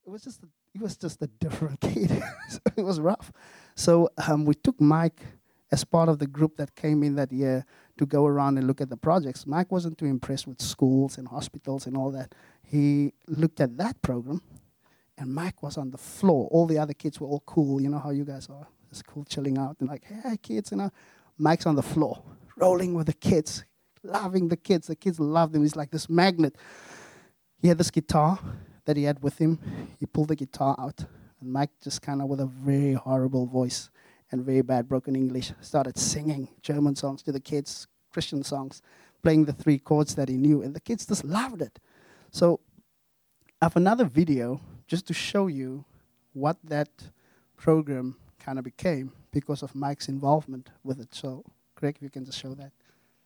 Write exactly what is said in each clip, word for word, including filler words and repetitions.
it was just a, he was just a different kid. So it was rough. So um, we took Mike as part of the group that came in that year to go around and look at the projects. Mike wasn't too impressed with schools and hospitals and all that. He looked at that program, and Mike was on the floor. All the other kids were all cool. You know how you guys are, just cool, chilling out, and like, hey, kids, you know. Mike's on the floor, rolling with the kids, loving the kids. The kids loved him. He's like this magnet. He had this guitar that he had with him. He pulled the guitar out, and Mike just kind of with a very horrible voice and very bad broken English started singing German songs to the kids, Christian songs, playing the three chords that he knew, and the kids just loved it. So I have another video just to show you what that program kind of became because of Mike's involvement with it. So, Greg, if you can just show that.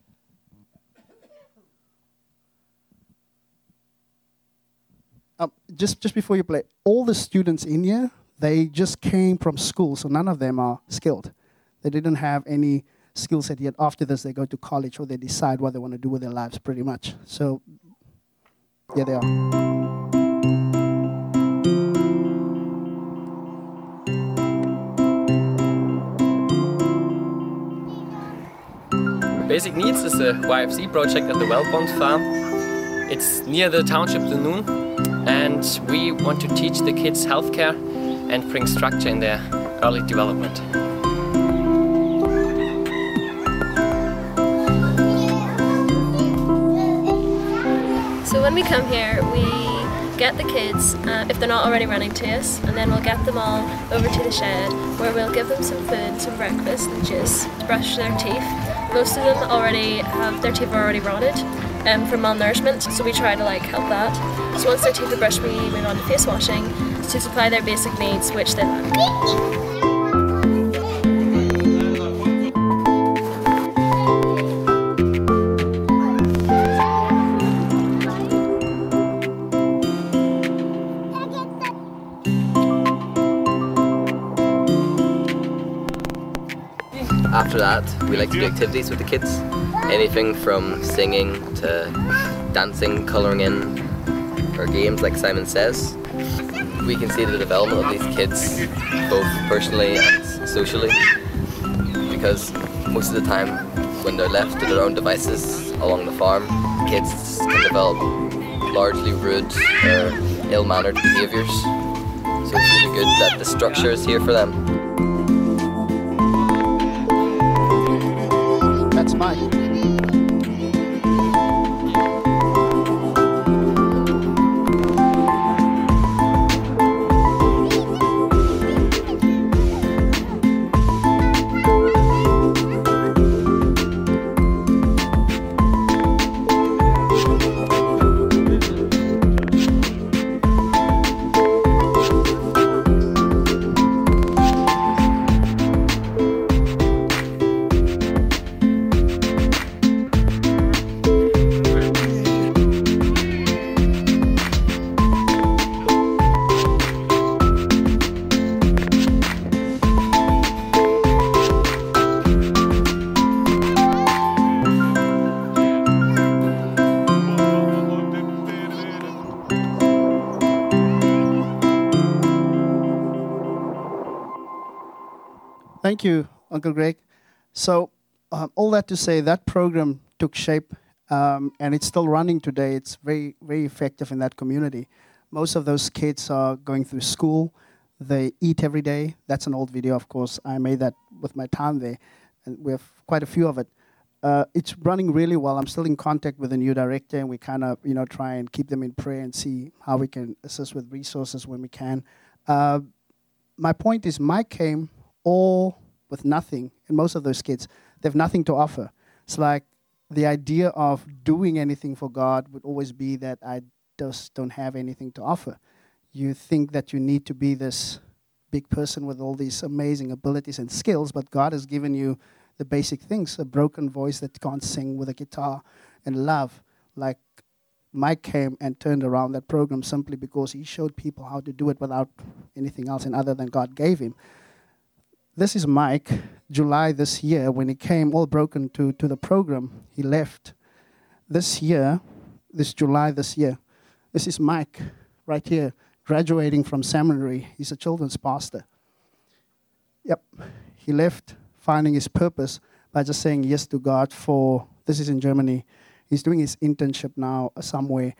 Um, just, just before you play, all the students in here, they just came from school, so none of them are skilled. They didn't have any skill set yet. After this, they go to college or they decide what they want to do with their lives, pretty much. So, yeah, they are. Basic Needs is a Y F C project at the Wellbond farm. It's near the township of Noon, and we want to teach the kids healthcare and bring structure in their early development. So when we come here, we get the kids, uh, if they're not already running to us, and then we'll get them all over to the shed where we'll give them some food, some breakfast and juice to brush their teeth. Most of them already have their teeth are already rotted um, from malnourishment, so we try to like help that. So once their teeth are brushed, we move on to face washing to supply their basic needs, which they lack. After that, we like to do activities with the kids. Anything from singing to dancing, colouring in, or games like Simon says. We can see the development of these kids, both personally and socially, because most of the time when they're left to their own devices along the farm, kids can develop largely rude or ill-mannered behaviours. So it's really good that the structure is here for them. That's Mike. Thank you, Uncle Greg. So um, all that to say, that program took shape, um, and it's still running today. It's very, very effective in that community. Most of those kids are going through school. They eat every day. That's an old video, of course. I made that with my time there, and we have quite a few of it. Uh, it's running really well. I'm still in contact with the new director, and we kind of, you know, try and keep them in prayer and see how we can assist with resources when we can. Uh, my point is, Mike came all with nothing, and most of those kids, they have nothing to offer. It's like the idea of doing anything for God would always be that I just don't have anything to offer. You think that you need to be this big person with all these amazing abilities and skills, but God has given you the basic things, a broken voice that can't sing with a guitar, and love. Like Mike came and turned around that program simply because he showed people how to do it without anything else and other than God gave him. This is Mike, July this year, when he came all broken to, to the program. He left this year, this July this year. This is Mike right here, graduating from seminary. He's a children's pastor. Yep, he left finding his purpose by just saying yes to God for, this is in Germany, he's doing his internship now somewhere.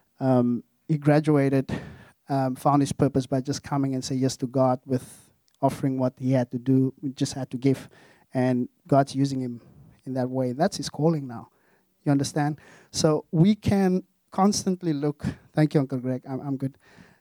Um, he graduated, um, found his purpose by just coming and say yes to God with offering what he had to do, he just had to give. And God's using him in that way. That's his calling now. You understand? So we can constantly look, thank you, Uncle Greg, I'm, I'm good.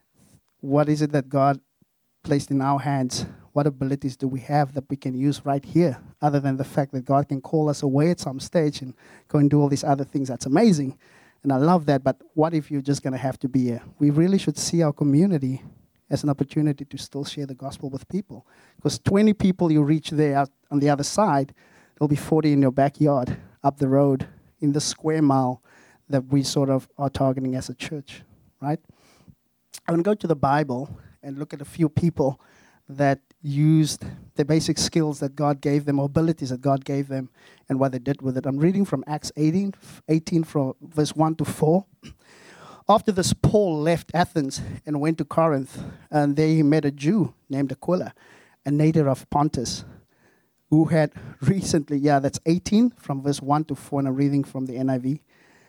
What is it that God placed in our hands? What abilities do we have that we can use right here, other than the fact that God can call us away at some stage and go and do all these other things? That's amazing. And I love that. But what if you're just going to have to be here? We really should see our community as an opportunity to still share the gospel with people. Because twenty people you reach there out on the other side, there'll be forty in your backyard, up the road, in the square mile that we sort of are targeting as a church, right? I'm going to go to the Bible and look at a few people that used the basic skills that God gave them, or abilities that God gave them, and what they did with it. I'm reading from Acts eighteen, eighteen from verse one to four. After this, Paul left Athens and went to Corinth, and there he met a Jew named Aquila, a native of Pontus, who had recently, yeah, that's eighteen from verse one to four, and I'm reading from the N I V.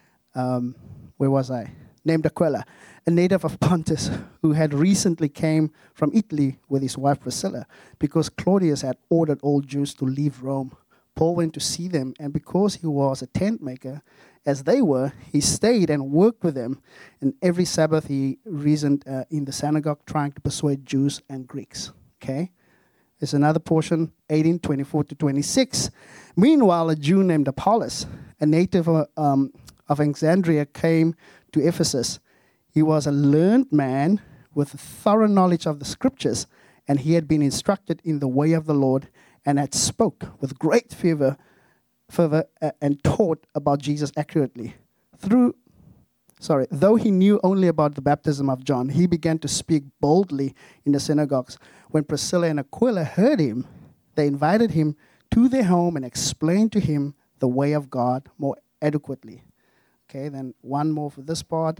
Um, where was I? Named Aquila, a native of Pontus, who had recently came from Italy with his wife Priscilla, because Claudius had ordered all Jews to leave Rome. Paul went to see them, and because he was a tent maker, as they were, he stayed and worked with them. And every Sabbath he reasoned uh, in the synagogue, trying to persuade Jews and Greeks. Okay? There's another portion, eighteen, twenty-four to twenty-six. Meanwhile, a Jew named Apollos, a native uh, um, of Alexandria, came to Ephesus. He was a learned man with a thorough knowledge of the scriptures, and he had been instructed in the way of the Lord, and had spoke with great fervor, fervor uh, and taught about Jesus accurately. Through, sorry, though he knew only about the baptism of John, he began to speak boldly in the synagogues. When Priscilla and Aquila heard him, they invited him to their home and explained to him the way of God more adequately. Okay, then one more for this part.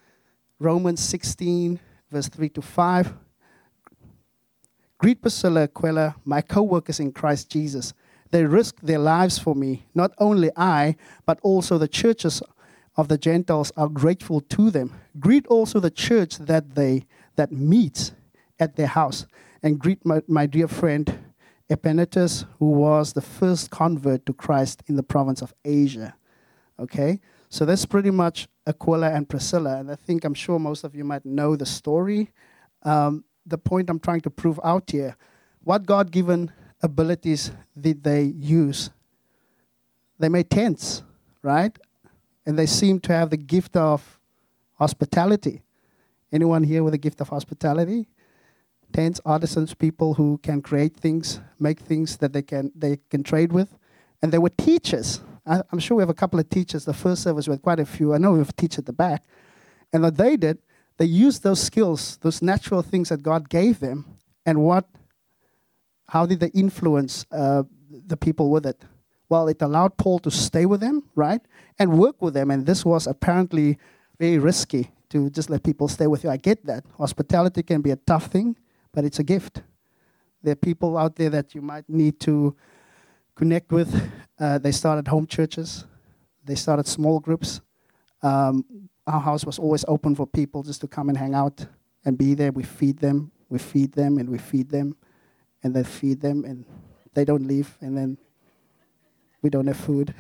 Romans sixteen, verse three to five. Greet Priscilla, Aquila, my co-workers in Christ Jesus. They risked their lives for me. Not only I, but also the churches of the Gentiles are grateful to them. Greet also the church that they that meets at their house. And greet my, my dear friend Epanetus, who was the first convert to Christ in the province of Asia. Okay? So that's pretty much Aquila and Priscilla. And I think, I'm sure most of you might know the story. Um, the point I'm trying to prove out here, what God-given abilities did they use? They made tents, right? And they seem to have the gift of hospitality. Anyone here with a gift of hospitality? Tents, artisans, people who can create things, make things that they can they can trade with. And they were teachers. I, I'm sure we have a couple of teachers. The first service we had quite a few. I know we have a teacher at the back. And what they did, they used those skills, those natural things that God gave them, and what, how did they influence uh, the people with it? Well, it allowed Paul to stay with them, right, and work with them. And this was apparently very risky to just let people stay with you. I get that. Hospitality can be a tough thing, but it's a gift. There are people out there that you might need to connect with. Uh, they started home churches. They started small groups. Um, our house was always open for people just to come and hang out and be there. We feed them, we feed them, and we feed them, and then feed them, and they don't leave, and then we don't have food.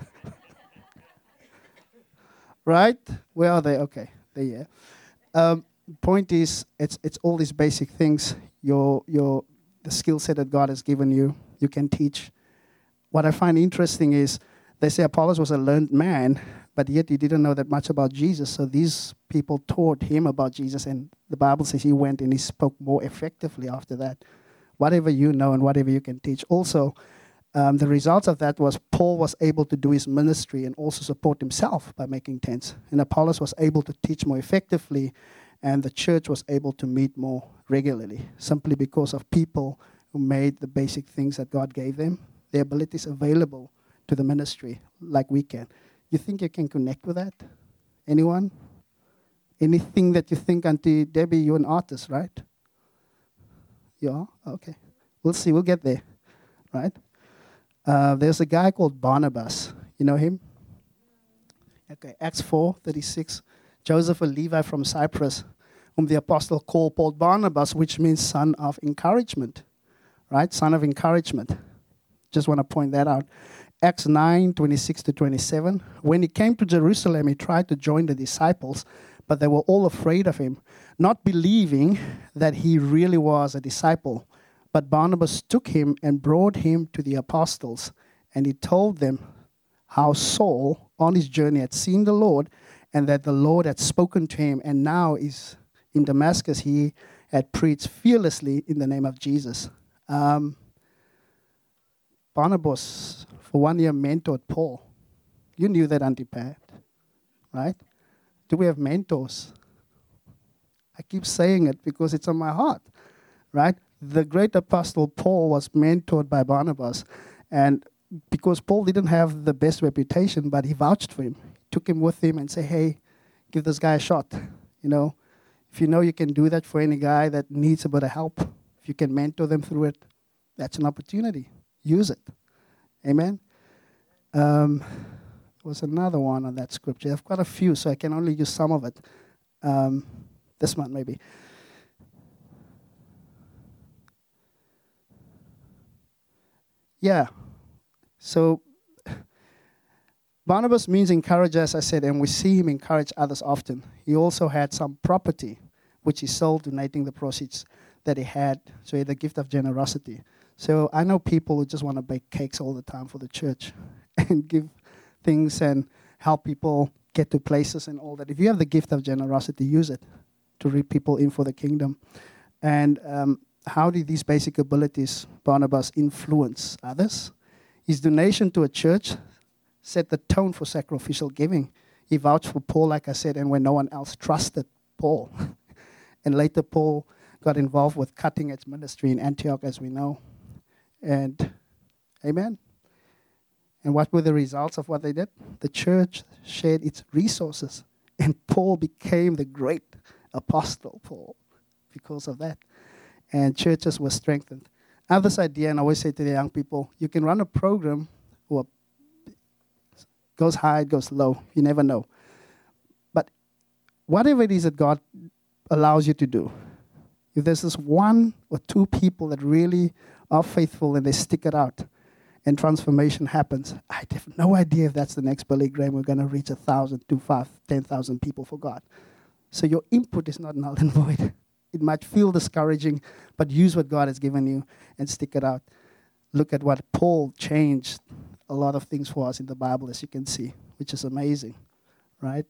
Right? Where are they? Okay, they're here. Um, point is, it's it's all these basic things. Your your the skill set that God has given you, you can teach. What I find interesting is they say Apollos was a learned man, but yet he didn't know that much about Jesus. So these people taught him about Jesus, and the Bible says he went and he spoke more effectively after that. Whatever you know and whatever you can teach. Also, um, the results of that was Paul was able to do his ministry and also support himself by making tents. And Apollos was able to teach more effectively, and the church was able to meet more regularly, simply because of people who made the basic things that God gave them, their abilities available to the ministry like we can. You think you can connect with that? Anyone? Anything that you think, Auntie Debbie, you're an artist, right? You are? Okay. We'll see. We'll get there, right? Uh, there's a guy called Barnabas. You know him? Okay, Acts four thirty-six. Joseph, a Levi from Cyprus, whom the apostle called Paul Barnabas, which means son of encouragement, right? Son of encouragement. Just want to point that out. Acts nine twenty-six to twenty-seven. When he came to Jerusalem, he tried to join the disciples, but they were all afraid of him, not believing that he really was a disciple. But Barnabas took him and brought him to the apostles, and he told them how Saul, on his journey, had seen the Lord, and that the Lord had spoken to him, and now is in Damascus. He had preached fearlessly in the name of Jesus. Um, Barnabas, for one year, mentored Paul. You knew that, Auntie Pat, right? Do we have mentors? I keep saying it because it's on my heart, right? The great apostle Paul was mentored by Barnabas, and because Paul didn't have the best reputation, but he vouched for him. He took him with him and said, hey, give this guy a shot. You know, if you know you can do that for any guy that needs a bit of help, if you can mentor them through it, that's an opportunity. Use it. Amen? Um, there was another one on that scripture. I've got a few, so I can only use some of it. Um, this one, maybe. Yeah. So Barnabas means encourager, as I said, and we see him encourage others often. He also had some property, which he sold, donating the proceeds that he had. So he had the gift of generosity. So I know people who just want to bake cakes all the time for the church and give things and help people get to places and all that. If you have the gift of generosity, use it to reap people in for the kingdom. And um, how did these basic abilities, Barnabas, influence others? His donation to a church set the tone for sacrificial giving. He vouched for Paul, like I said, and when no one else trusted Paul. And later Paul got involved with cutting-edge ministry in Antioch, as we know. And, amen. And what were the results of what they did? The church shared its resources, and Paul became the great apostle Paul because of that. And churches were strengthened. I have this idea, and I always say to the young people, you can run a program or goes high, it goes low. You never know. But whatever it is that God allows you to do, if there's this one or two people that really are faithful and they stick it out and transformation happens, I have no idea if that's the next Billy Graham. We're going to reach a thousand, two, five, ten thousand people for God. So your input is not null and void. It might feel discouraging, but use what God has given you and stick it out. Look at what Paul changed a lot of things for us in the Bible, as you can see, which is amazing, right?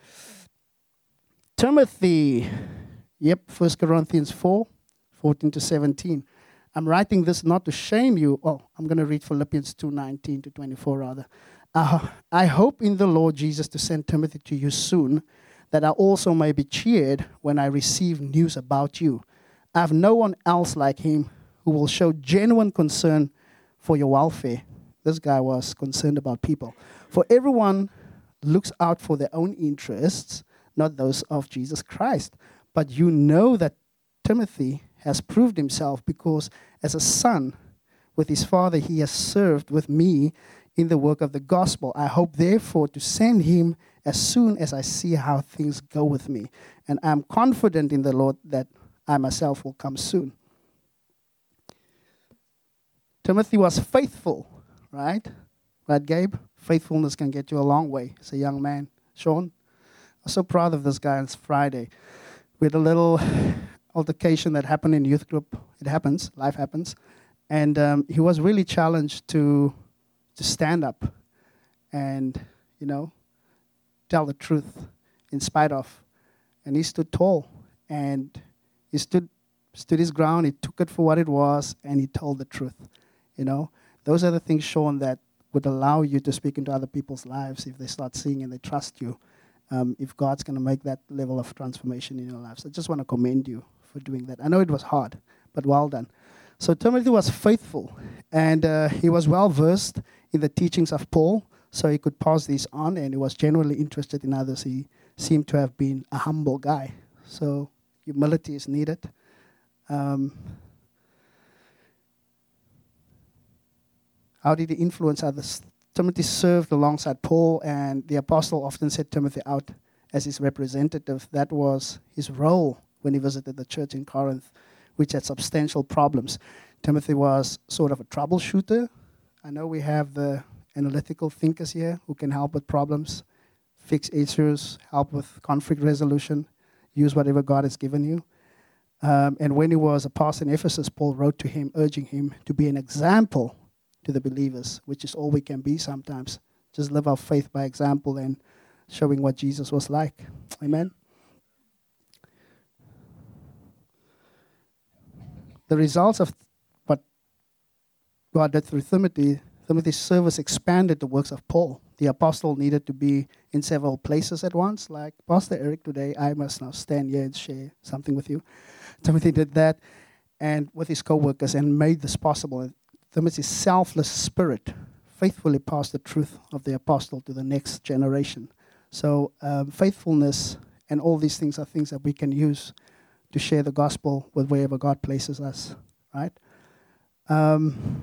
Timothy, yep, First Corinthians four, fourteen to seventeen. I'm writing this not to shame you. Oh, I'm going to read Philippians two, nineteen to twenty-four rather. Uh, I hope in the Lord Jesus to send Timothy to you soon, that I also may be cheered when I receive news about you. I have no one else like him who will show genuine concern for your welfare. This guy was concerned about people. For everyone looks out for their own interests, not those of Jesus Christ. But you know that Timothy has proved himself, because as a son with his father, he has served with me in the work of the gospel. I hope, therefore, to send him as soon as I see how things go with me. And I'm confident in the Lord that I myself will come soon. Timothy was faithful, right? Right, Gabe? Faithfulness can get you a long way as a young man. Sean? I'm so proud of this guy on Friday. We had a little altercation that happened in youth group. It happens. Life happens. And um, he was really challenged to to stand up and, you know, tell the truth in spite of. And he stood tall. And he stood stood his ground. He took it for what it was, and he told the truth. You know, those are the things, Sean, that would allow you to speak into other people's lives if they start seeing and they trust you. Um, if God's going to make that level of transformation in your lives. I just want to commend you for doing that. I know it was hard, but well done. So Timothy was faithful, and uh, he was well versed in the teachings of Paul, so he could pass these on, and he was genuinely interested in others. He seemed to have been a humble guy. So humility is needed. Um, how did he influence others? Timothy served alongside Paul, and the apostle often set Timothy out as his representative. That was his role when he visited the church in Corinth, which had substantial problems. Timothy was sort of a troubleshooter. I know we have the analytical thinkers here who can help with problems, fix issues, help with conflict resolution, use whatever God has given you. Um, and when he was a pastor in Ephesus, Paul wrote to him, urging him to be an example to the believers, which is all we can be sometimes. Just live our faith by example and showing what Jesus was like. Amen. The results of what God did through Timothy, Timothy's service expanded the works of Paul. The apostle needed to be in several places at once. Like Pastor Eric today, I must now stand here and share something with you. Timothy did that and with his co-workers and made this possible. Timothy's selfless spirit faithfully passed the truth of the apostle to the next generation. So um, faithfulness and all these things are things that we can use to share the gospel with wherever God places us, right? Um,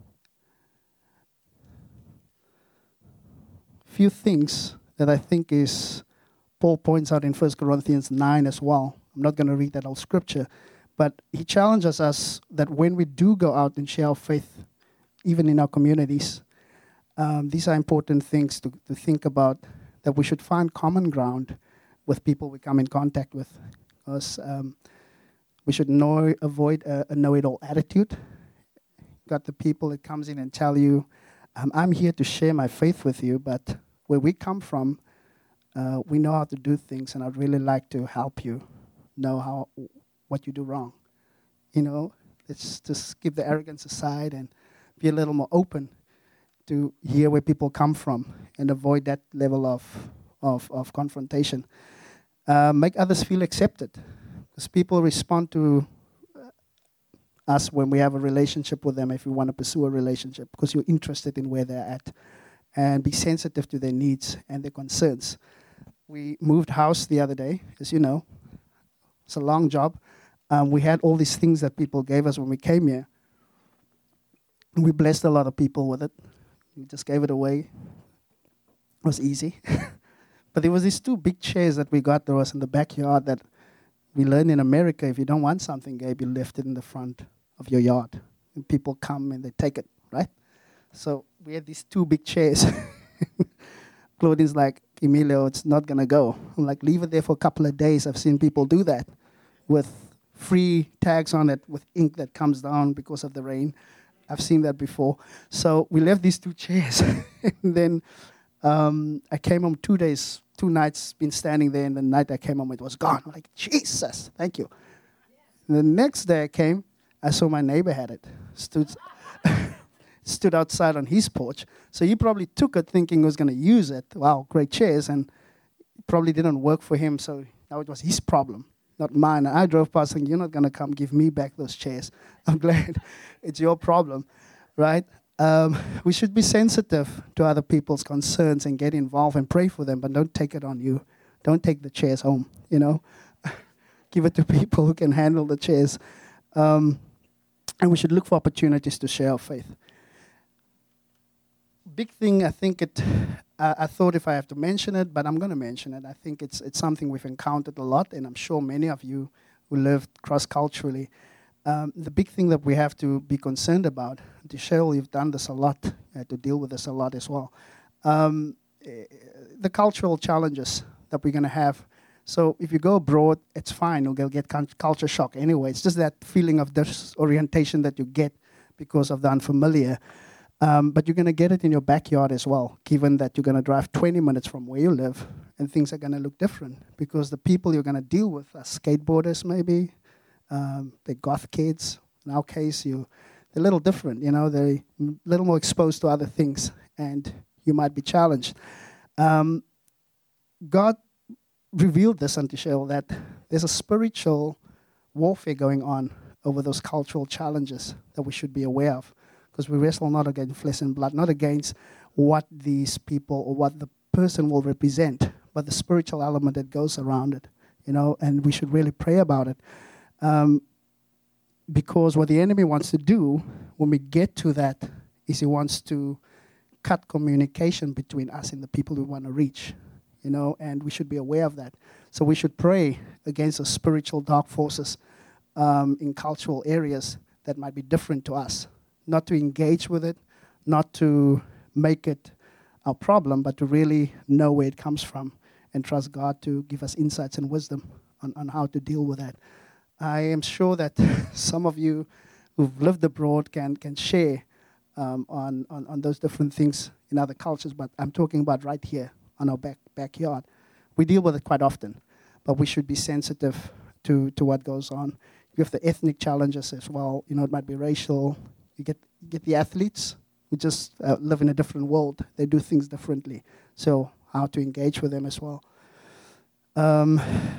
few things that I think is, Paul points out in First Corinthians nine as well. I'm not going to read that whole scripture, but he challenges us that when we do go out and share our faith, even in our communities, um, these are important things to, to think about, that we should find common ground with people we come in contact with. Because um, we should know, avoid a, a know-it-all attitude. Got the people that comes in and tell you, um, I'm here to share my faith with you, but where we come from, uh, we know how to do things, and I'd really like to help you know how what you do wrong. You know, let's just keep the arrogance aside and be a little more open to hear where people come from and avoid that level of of, of confrontation. Uh, make others feel accepted, because people respond to us when we have a relationship with them, if we want to pursue a relationship, because you're interested in where they're at, and be sensitive to their needs and their concerns. We moved house the other day, as you know. It's a long job. Um, we had all these things that people gave us when we came here. We blessed a lot of people with it. We just gave it away. It was easy. But there was these two big chairs that we got that was in the backyard that we learned in America, if you don't want something, Gabe, you left it in the front of your yard. And people come and they take it, right? So we had these two big chairs. Claudine's like, Emilio, it's not going to go. I'm like, leave it there for a couple of days. I've seen people do that with free tags on it with ink that comes down because of the rain. I've seen that before. So we left these two chairs. And then um, I came home two days, two nights, been standing there, and the night I came home, it was gone. I'm like, Jesus, thank you. And the next day I came, I saw my neighbor had it. Stood, stood outside on his porch. So he probably took it thinking he was going to use it. Wow, great chairs. And it probably didn't work for him, so now it was his problem, not mine. And I drove past saying, you're not going to come give me back those chairs. I'm glad it's your problem, right? Um, we should be sensitive to other people's concerns and get involved and pray for them, but don't take it on you. Don't take the chairs home, you know. Give it to people who can handle the chairs. Um, and we should look for opportunities to share our faith. Big thing, I think it, uh, I thought if I have to mention it, but I'm going to mention it. I think it's it's something we've encountered a lot, and I'm sure many of you who lived cross-culturally. Um, the big thing that we have to be concerned about, Cheryl, you've done this a lot, you had to deal with this a lot as well. Um, the cultural challenges that we're going to have. So if you go abroad, it's fine, you'll get culture shock anyway. It's just that feeling of disorientation that you get because of the unfamiliar. Um, but you're going to get it in your backyard as well, given that you're going to drive twenty minutes from where you live, and things are going to look different because the people you're going to deal with are skateboarders maybe, um, they're goth kids. In our case, you, they're a little different, you know, they're a little more exposed to other things, and you might be challenged. Um, God revealed this unto Cheryl, that there's a spiritual warfare going on over those cultural challenges that we should be aware of. Because we wrestle not against flesh and blood, not against what these people or what the person will represent, but the spiritual element that goes around it, you know, and we should really pray about it. Um, because what the enemy wants to do when we get to that is he wants to cut communication between us and the people we want to reach, you know, and we should be aware of that. So we should pray against the spiritual dark forces um, in cultural areas that might be different to us, not to engage with it, not to make it our problem, but to really know where it comes from and trust God to give us insights and wisdom on, on how to deal with that. I am sure that some of you who've lived abroad can can share um, on, on, on those different things in other cultures, but I'm talking about right here on our back backyard. We deal with it quite often, but we should be sensitive to, to what goes on. You have the ethnic challenges as well. You know, it might be racial. You get you get the athletes who just uh, live in a different world. They do things differently. So how to engage with them as well. Um,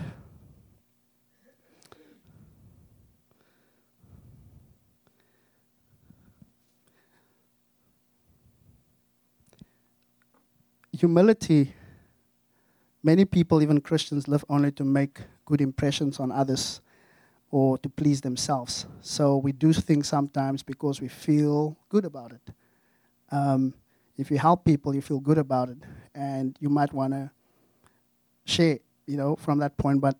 humility. Many people, even Christians, live only to make good impressions on others or to please themselves. So we do things sometimes because we feel good about it. Um, if you help people, you feel good about it, and you might want to share, you know, from that point. But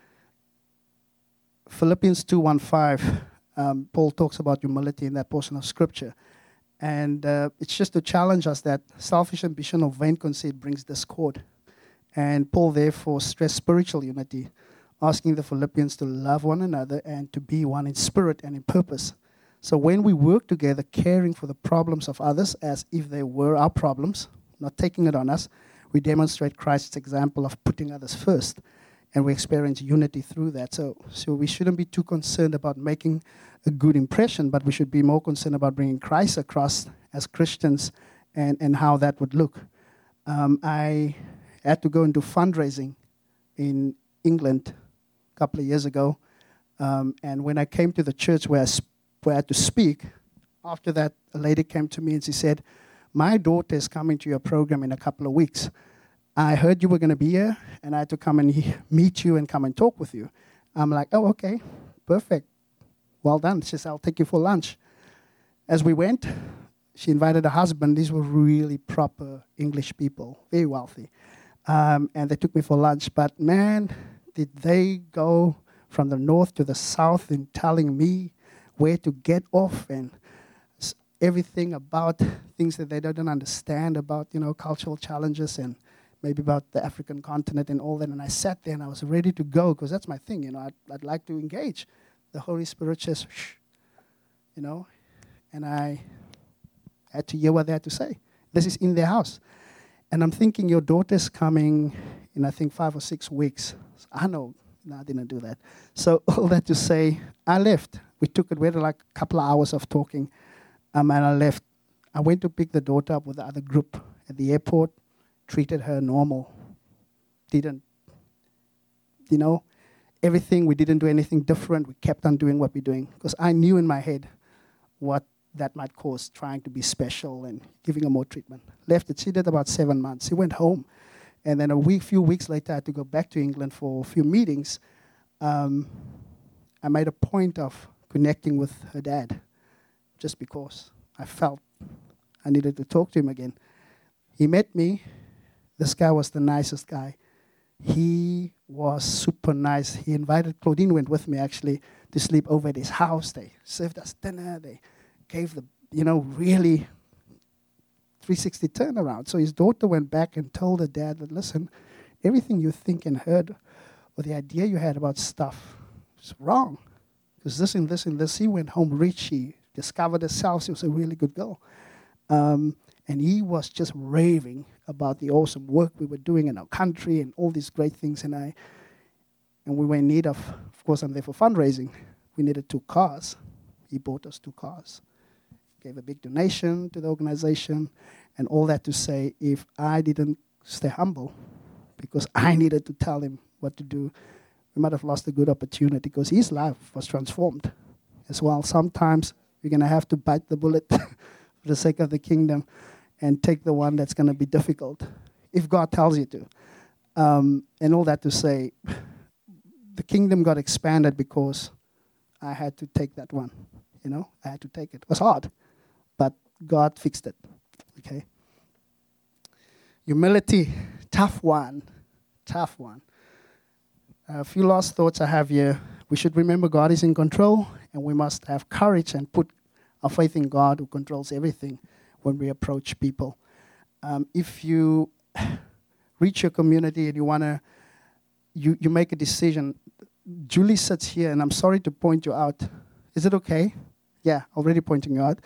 Philippians two one five, um, Paul talks about humility in that portion of Scripture. And uh, it's just to challenge us that selfish ambition or vain conceit brings discord. And Paul therefore stressed spiritual unity, asking the Philippians to love one another and to be one in spirit and in purpose. So when we work together, caring for the problems of others as if they were our problems, not taking it on us, we demonstrate Christ's example of putting others first, and we experience unity through that. So, so we shouldn't be too concerned about making a good impression, but we should be more concerned about bringing Christ across as Christians and, and how that would look. Um, I had to go and do fundraising in England a couple of years ago, um, and when I came to the church where I, sp- where I had to speak, after that, a lady came to me and she said, "My daughter is coming to your program in a couple of weeks. I heard you were going to be here, and I had to come and he- meet you and come and talk with you." I'm like, "Oh, okay, perfect. Well done." She said, "I'll take you for lunch." As we went, she invited her husband. These were really proper English people, very wealthy. Um, and they took me for lunch. But man, did they go from the north to the south in telling me where to get off and s- everything about things that they don't understand about, you know, cultural challenges and maybe about the African continent and all that. And I sat there and I was ready to go because that's my thing, you know. I'd, I'd like to engage. The Holy Spirit says, shh, you know, and I had to hear what they had to say. This is in their house. And I'm thinking, your daughter's coming in, I think, five or six weeks. So I know, no, I didn't do that. So all that to say, I left. We took it, we had like a couple of hours of talking, um, and I left. I went to pick the daughter up with the other group at the airport, treated her normal, didn't, you know, everything, we didn't do anything different. We kept on doing what we're doing because I knew in my head what that might cause, trying to be special and giving her more treatment. Left it. She did about seven months. She went home. And then a week, few weeks later, I had to go back to England for a few meetings. Um, I made a point of connecting with her dad just because I felt I needed to talk to him again. He met me. This guy was the nicest guy. He was super nice. He invited, Claudine went with me actually to sleep over at his house. They served us dinner. They gave the, you know, really three sixty turnaround. So his daughter went back and told her dad that, listen, everything you think and heard or the idea you had about stuff is wrong. Because this and this and this, he went home rich. He discovered herself. She was a really good girl. Um, and he was just raving about the awesome work we were doing in our country and all these great things. And I, and we were in need of, of course, I'm there for fundraising. We needed two cars. He bought us two cars. Gave a big donation to the organization, and all that to say, if I didn't stay humble, because I needed to tell him what to do, we might have lost a good opportunity because his life was transformed as well. Sometimes we're going to have to bite the bullet for the sake of the kingdom and take the one that's going to be difficult, if God tells you to. Um, and all that to say, the kingdom got expanded because I had to take that one. You know, I had to take it. It was hard, but God fixed it. Okay. Humility, tough one, tough one. A few last thoughts I have here. We should remember God is in control, and we must have courage and put our faith in God who controls everything when we approach people. Um, if you reach your community and you want to, you, you make a decision. Julie sits here, and I'm sorry to point you out. Is it okay? Yeah, already pointing you out.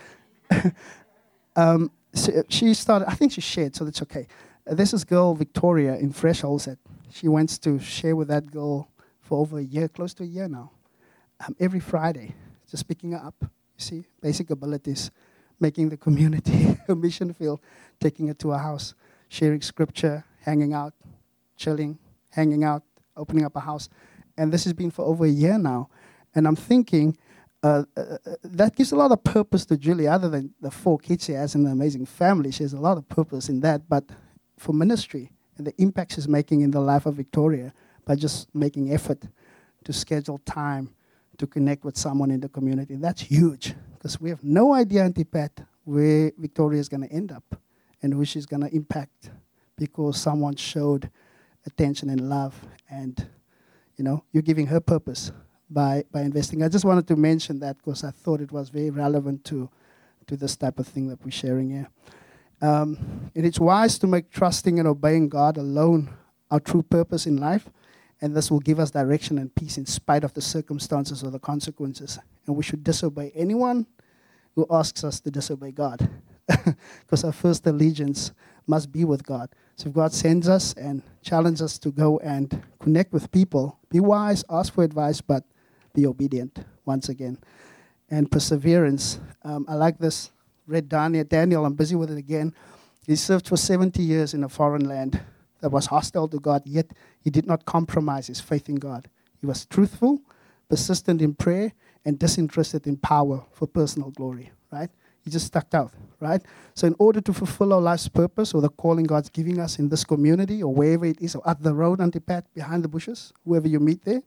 um, so she started, I think she shared, so that's okay. Uh, there's this girl, Victoria, in Fresh Holset. She wants to share with that girl for over a year, close to a year now. Um, every Friday, just picking her up, you see, basic abilities, making the community a mission field, taking her to her house, sharing scripture, hanging out, chilling, hanging out, opening up a house. And this has been for over a year now. And I'm thinking uh, uh, that gives a lot of purpose to Julie, other than the four kids she has and an amazing family. She has a lot of purpose in that. But for ministry and the impact she's making in the life of Victoria by just making effort to schedule time to connect with someone in the community, that's huge. Because we have no idea, Auntie Pat, where Victoria is going to end up and who she's going to impact because someone showed attention and love, and you know, you're giving her purpose by, by investing. I just wanted to mention that because I thought it was very relevant to, to this type of thing that we're sharing here. Um, and it's wise to make trusting and obeying God alone our true purpose in life, and this will give us direction and peace in spite of the circumstances or the consequences. And we should disobey anyone who asks us to disobey God, because our first allegiance must be with God. So if God sends us and challenges us to go and connect with people, be wise, ask for advice, but be obedient once again. And perseverance. Um, I like this. Read Daniel, Daniel, I'm busy with it again. He served for seventy years in a foreign land that was hostile to God, yet he did not compromise his faith in God. He was truthful, persistent in prayer, and disinterested in power for personal glory, right? He just stuck out, right? So in order to fulfill our life's purpose or the calling God's giving us in this community or wherever it is, or up the road, Auntie Pat, behind the bushes, whoever you meet there,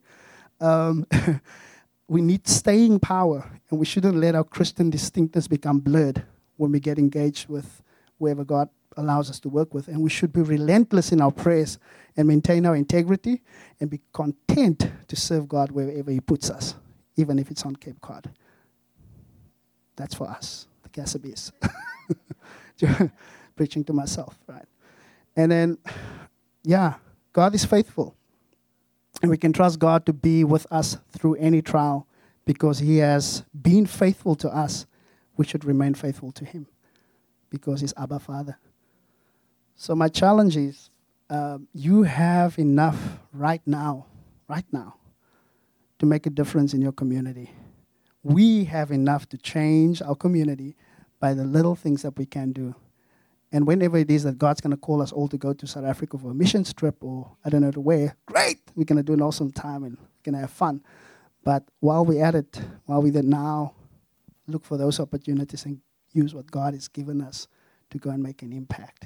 um, we need staying power, and we shouldn't let our Christian distinctness become blurred when we get engaged with whoever God allows us to work with. And we should be relentless in our prayers and maintain our integrity and be content to serve God wherever he puts us, even if it's on Cape Cod. That's for us, the Cassabes. Preaching to myself, right? And then, yeah, God is faithful. And we can trust God to be with us through any trial because he has been faithful to us. We should remain faithful to him because he's Abba Father. So my challenge is, uh, you have enough right now, right now, to make a difference in your community. We have enough to change our community by the little things that we can do. And whenever it is that God's going to call us all to go to South Africa for a mission trip or I don't know to where, great, we're going to do an awesome time and we're going to have fun. But while we're at it, while we're there now, look for those opportunities and use what God has given us to go and make an impact.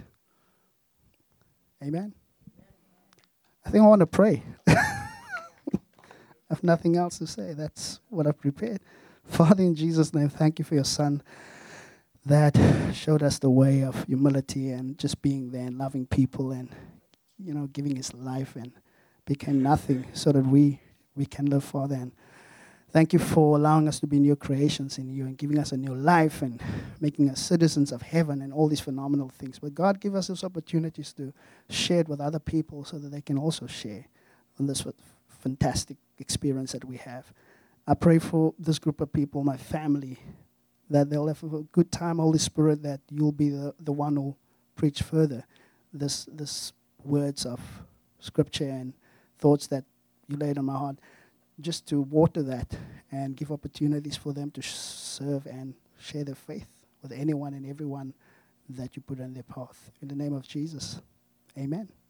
Amen? I think I want to pray. I have nothing else to say. That's what I've prepared. Father, in Jesus' name, thank you for your son that showed us the way of humility and just being there and loving people and, you know, giving his life and became nothing so that we, we can live, Father. And thank you for allowing us to be new creations in you and giving us a new life and making us citizens of heaven and all these phenomenal things. But God, give us those opportunities to share it with other people so that they can also share on this fantastic experience that we have. I pray for this group of people, my family, that they'll have a good time, Holy Spirit, that you'll be the, the one who preach further this this words of scripture and thoughts that you laid on my heart, just to water that and give opportunities for them to sh- serve and share their faith with anyone and everyone that you put on their path. In the name of Jesus, amen.